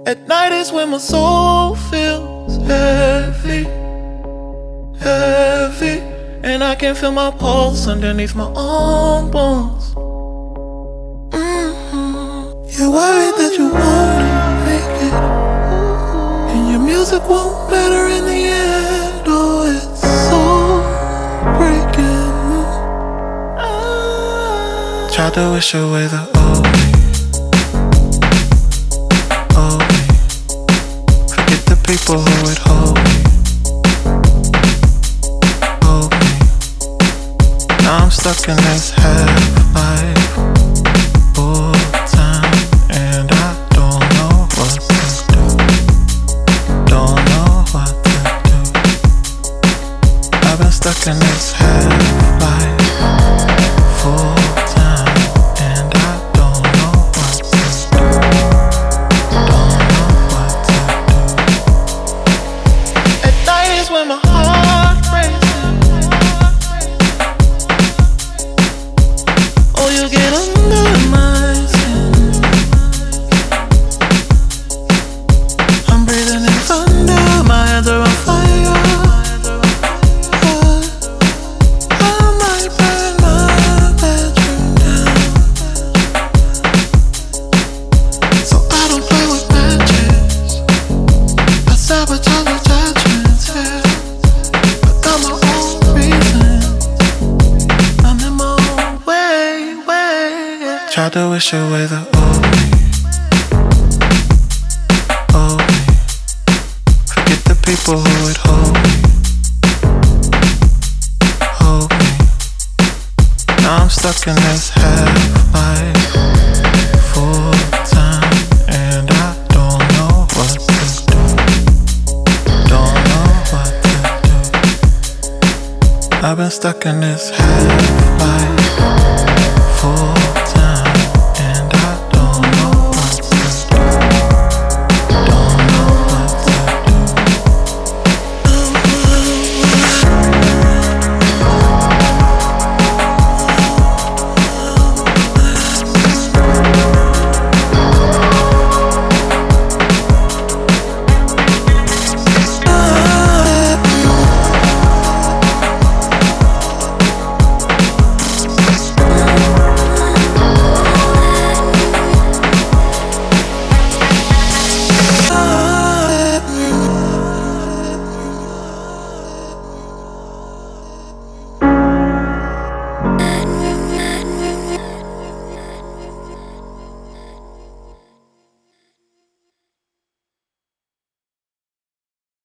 At night is when my soul feels heavy, heavy, and I can feel my pulse underneath my own bones. You're worried that you won't make it, and your music won't matter in the end. Oh, it's so breaking. Tried to wish away the old me, old me. Forget the people who would hold me, hold me. Now I'm stuck in this half-life, full time, and I don't know what to do. Don't know what to do. I've been stuck in this half-life, full time, and I don't know what to do. Don't know what to do. At night is when my heart races. Oh, you get under my skin. I'm breathing in thunder, my hands are on fire. I might burn my bedroom down. So I don't play with matches. I sabotage attachments, yeah. I got my own reasons. I'm in my own way, yeah. Tried to wish away the old me, old me. Forget the people who would hold me, hold me. Now I'm stuck in this half-life, full time, and I don't know what to do. Don't know what to do. I've been stuck in this half